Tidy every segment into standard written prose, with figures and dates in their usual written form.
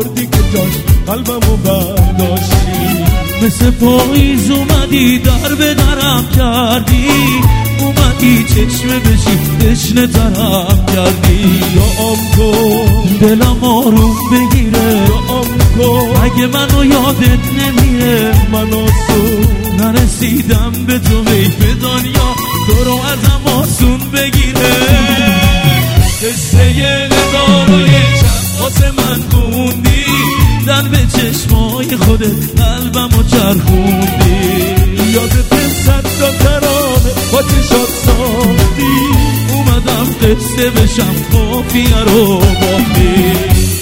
آوردی که جاش قلبمو برداشتی. مثل پاییز اومدی در به درم کردی، اومدی چشمه بشی تشنه ترم کردی. دعام کن دلم آروم بگیره، دعام کن اگه منو یادت نمیره. من آسون نرسیدم به تو حیف دنیا تو رو ازم آسون بگیره. قصه 1001 شب واسه من خوندی، در به چشمای خودت قلبمو چرخوندی. یادت 100 تا ترانه با چشات ساختی، اومدم قصه بشم قافیه رو باختی.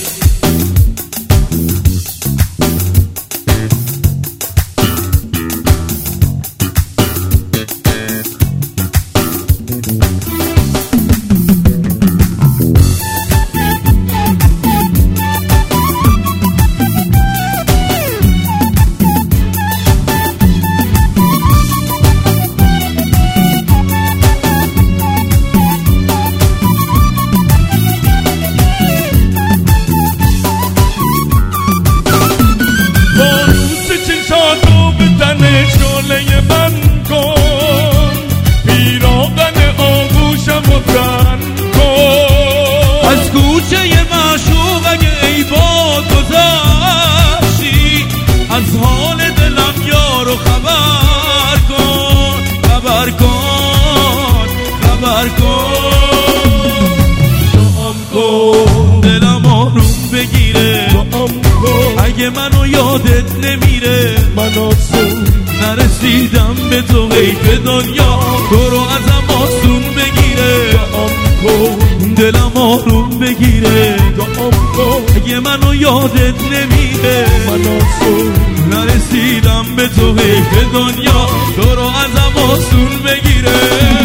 شعله من کن، پیراهن آغوشم رو تن کن. از کوچه معشوق اگه ای باد گذشتی، از حال دلم یارو خبر کن، خبر کن، خبر کن. دعام کن دلم آروم بگیره، دعام کن اگه منو یادت نمیره. من آسون نرسیدم به تو حیف دنیا تو رو ازم آسون بگیره. دعام کن دلم آروم بگیره، دعام کن اگه منو یادت نمیره. من آسون نرسیدم به تو حیف دنیا تو رو ازم آسون بگیره.